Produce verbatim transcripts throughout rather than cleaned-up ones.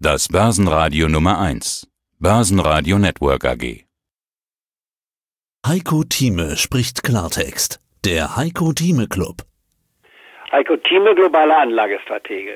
Das Börsenradio Nummer eins. Börsenradio Network A G. Heiko Thieme spricht Klartext. Der Heiko Thieme Club. Heiko Thieme, globaler Anlagestratege.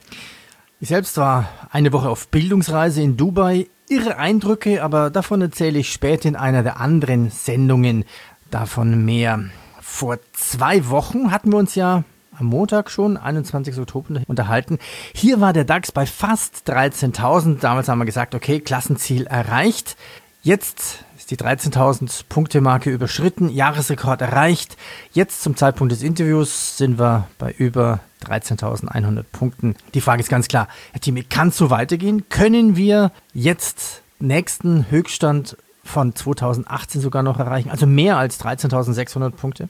Ich selbst war eine Woche auf Bildungsreise in Dubai. Irre Eindrücke, aber davon erzähle ich später in einer der anderen Sendungen. Davon mehr. Vor zwei Wochen hatten wir uns ja am Montag schon, einundzwanzigsten Oktober, unterhalten. Hier war der DAX bei fast dreizehntausend. Damals haben wir gesagt, okay, Klassenziel erreicht. Jetzt ist die dreizehntausend Punkte Marke überschritten, Jahresrekord erreicht. Jetzt zum Zeitpunkt des Interviews sind wir bei über dreizehntausendeinhundert Punkten. Die Frage ist ganz klar, Herr Thieme, kann es so weitergehen? Können wir jetzt nächsten Höchststand von zweitausendachtzehn sogar noch erreichen? Also mehr als dreizehntausendsechshundert Punkte?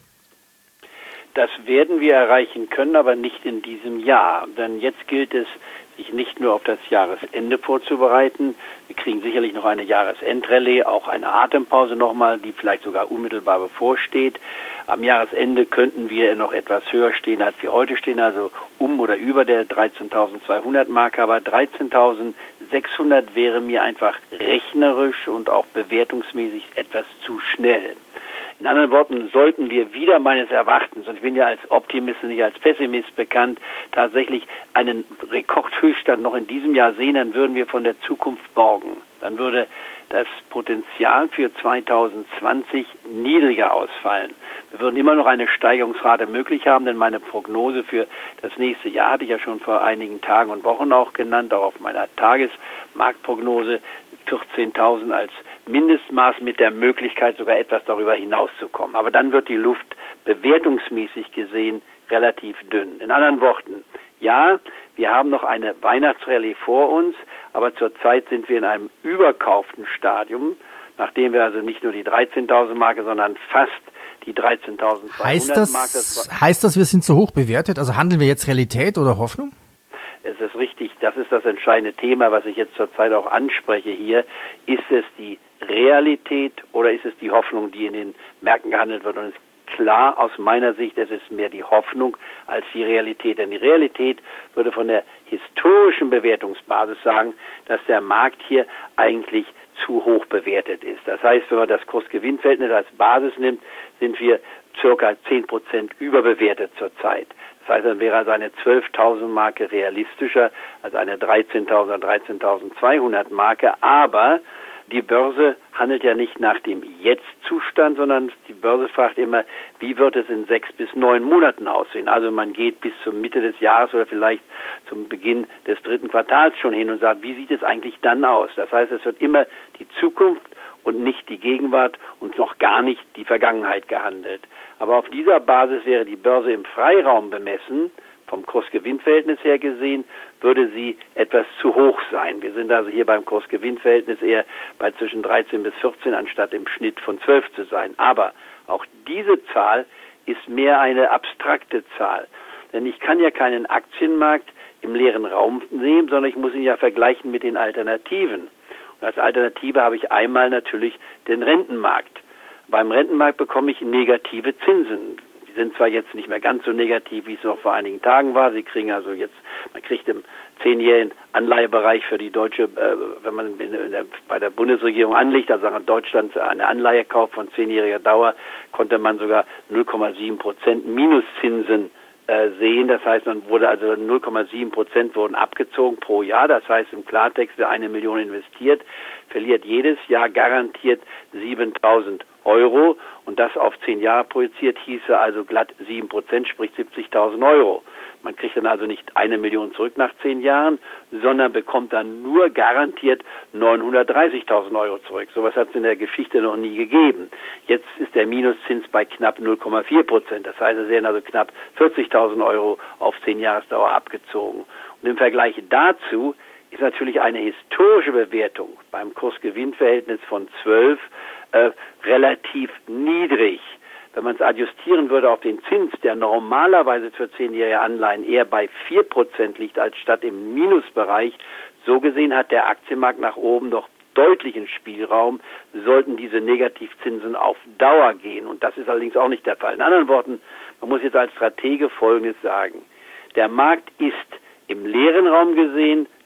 Das werden wir erreichen können, aber nicht in diesem Jahr. Denn jetzt gilt es, sich nicht nur auf das Jahresende vorzubereiten. Wir kriegen sicherlich noch eine Jahresendrallye, auch eine Atempause nochmal, die vielleicht sogar unmittelbar bevorsteht. Am Jahresende könnten wir noch etwas höher stehen, als wir heute stehen, also um oder über der dreizehntausendzweihundert Marke. Aber dreizehntausendsechshundert wäre mir einfach rechnerisch und auch bewertungsmäßig etwas zu schnell. In anderen Worten, sollten wir wieder meines Erachtens, und ich bin ja als Optimist und nicht als Pessimist bekannt, tatsächlich einen Rekordhöchststand noch in diesem Jahr sehen, dann würden wir von der Zukunft borgen. Dann würde das Potenzial für zweitausendzwanzig niedriger ausfallen. Wir würden immer noch eine Steigerungsrate möglich haben, denn meine Prognose für das nächste Jahr hatte ich ja schon vor einigen Tagen und Wochen auch genannt, auch auf meiner Tagesmarktprognose, vierzehntausend als Mindestmaß mit der Möglichkeit, sogar etwas darüber hinauszukommen. Aber dann wird die Luft bewertungsmäßig gesehen relativ dünn. In anderen Worten, ja, wir haben noch eine Weihnachtsrallye vor uns, aber zurzeit sind wir in einem überkauften Stadium, nachdem wir also nicht nur die dreizehntausend Marke, sondern fast die dreizehntausendzweihundert Marke. Heißt, heißt das, wir sind zu hoch bewertet? Also handeln wir jetzt Realität oder Hoffnung? Es ist richtig, das ist das entscheidende Thema, was ich jetzt zurzeit auch anspreche hier. Ist es die Realität oder ist es die Hoffnung, die in den Märkten gehandelt wird? Und es ist klar aus meiner Sicht, es ist mehr die Hoffnung als die Realität. Denn die Realität würde von der historischen Bewertungsbasis sagen, dass der Markt hier eigentlich zu hoch bewertet ist. Das heißt, wenn man das Kurs-Gewinn-Verhältnis als Basis nimmt, sind wir circa zehn Prozent überbewertet zurzeit. Das heißt, dann wäre also eine zwölftausend Marke realistischer als eine dreizehntausend oder dreizehntausendzweihundert Marke. Aber die Börse handelt ja nicht nach dem Jetzt-Zustand, sondern die Börse fragt immer, wie wird es in sechs bis neun Monaten aussehen? Also man geht bis zur Mitte des Jahres oder vielleicht zum Beginn des dritten Quartals schon hin und sagt, wie sieht es eigentlich dann aus? Das heißt, es wird immer die Zukunft und nicht die Gegenwart und noch gar nicht die Vergangenheit gehandelt. Aber auf dieser Basis wäre die Börse im Freiraum bemessen, vom Kurs-Gewinn-Verhältnis her gesehen, würde sie etwas zu hoch sein. Wir sind also hier beim Kurs-Gewinn-Verhältnis eher bei zwischen dreizehn bis vierzehn, anstatt im Schnitt von zwölf zu sein. Aber auch diese Zahl ist mehr eine abstrakte Zahl. Denn ich kann ja keinen Aktienmarkt im leeren Raum nehmen, sondern ich muss ihn ja vergleichen mit den Alternativen. Und als Alternative habe ich einmal natürlich den Rentenmarkt. Beim Rentenmarkt bekomme ich negative Zinsen. Die sind zwar jetzt nicht mehr ganz so negativ, wie es noch vor einigen Tagen war. Sie kriegen also jetzt, man kriegt im zehnjährigen Anleihebereich für die deutsche, äh, wenn man in der, bei der Bundesregierung anlegt, also in Deutschland eine Anleihe kauft von zehnjähriger Dauer, konnte man sogar null Komma sieben Prozent Minuszinsen äh, sehen. Das heißt, man wurde also null Komma sieben Prozent wurden abgezogen pro Jahr. Das heißt im Klartext, wer eine Million investiert, verliert jedes Jahr garantiert siebentausend Euro und das auf zehn Jahre projiziert hieße also glatt sieben Prozent, sprich siebzigtausend Euro. Man kriegt dann also nicht eine Million zurück nach zehn Jahren, sondern bekommt dann nur garantiert neunhundertdreißigtausend Euro zurück. Sowas hat es in der Geschichte noch nie gegeben. Jetzt ist der Minuszins bei knapp null Komma vier Prozent. Das heißt, es werden also knapp vierzigtausend Euro auf zehn Jahresdauer abgezogen. Und im Vergleich dazu ist natürlich eine historische Bewertung beim Kurs-Gewinn-Verhältnis von zwölf äh, relativ niedrig. Wenn man es adjustieren würde auf den Zins, der normalerweise für zehnjährige Anleihen eher bei vier Prozent liegt, als statt im Minusbereich, so gesehen hat der Aktienmarkt nach oben doch deutlichen Spielraum, sollten diese Negativzinsen auf Dauer gehen. Und das ist allerdings auch nicht der Fall. In anderen Worten, man muss jetzt als Stratege Folgendes sagen. Der Markt ist im leeren Raum gesehen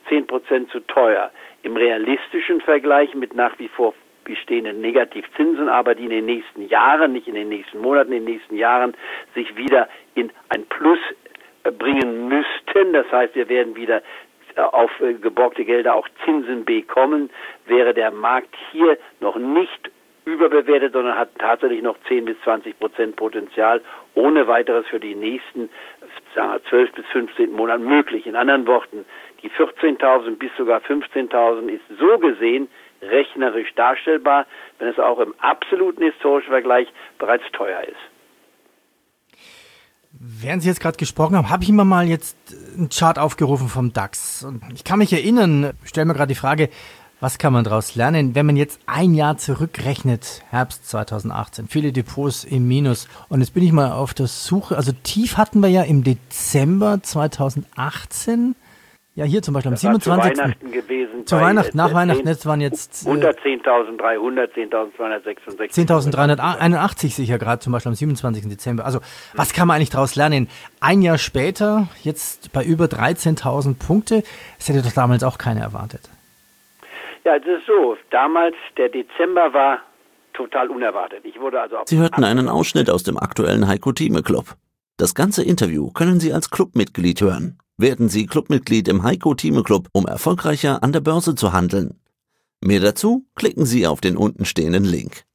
zehn Prozent zu teuer. Im realistischen Vergleich mit nach wie vor bestehenden Negativzinsen, aber die in den nächsten Jahren, nicht in den nächsten Monaten, in den nächsten Jahren sich wieder in ein Plus bringen müssten. Das heißt, wir werden wieder auf geborgte Gelder auch Zinsen bekommen, wäre der Markt hier noch nicht überbewertet, sondern hat tatsächlich noch zehn bis zwanzig Prozent Potenzial, ohne weiteres für die nächsten sagen wir, zwölf bis fünfzehn Monate möglich. In anderen Worten, die vierzehntausend bis sogar fünfzehntausend ist so gesehen rechnerisch darstellbar, wenn es auch im absoluten historischen Vergleich bereits teuer ist. Während Sie jetzt gerade gesprochen haben, habe ich immer mal jetzt einen Chart aufgerufen vom DAX. Und ich kann mich erinnern, stelle mir gerade die Frage, was kann man daraus lernen, wenn man jetzt ein Jahr zurückrechnet, Herbst zweitausendachtzehn, viele Depots im Minus. Und jetzt bin ich mal auf der Suche, also tief hatten wir ja im Dezember zweitausendachtzehn. Ja, hier zum Beispiel am siebenundzwanzigsten Zu Weihnachten gewesen. Zu Weihnachten, nach Weihnachten, jetzt waren jetzt... Unter zehntausenddreihundert, zehntausendzweihundertsechsundsechzig. zehntausenddreihunderteinundachtzig sehe ich ja gerade, zum Beispiel am siebenundzwanzigsten Dezember. Also, was kann man eigentlich daraus lernen? Ein Jahr später, jetzt bei über dreizehntausend Punkte, das hätte doch damals auch keiner erwartet. Ja, es ist so, damals, der Dezember war total unerwartet. Ich wurde also Sie hörten einen Ausschnitt aus dem aktuellen Heiko Thieme Club. Das ganze Interview können Sie als Clubmitglied hören. Werden Sie Clubmitglied im Heiko Thieme Club, um erfolgreicher an der Börse zu handeln. Mehr dazu klicken Sie auf den unten stehenden Link.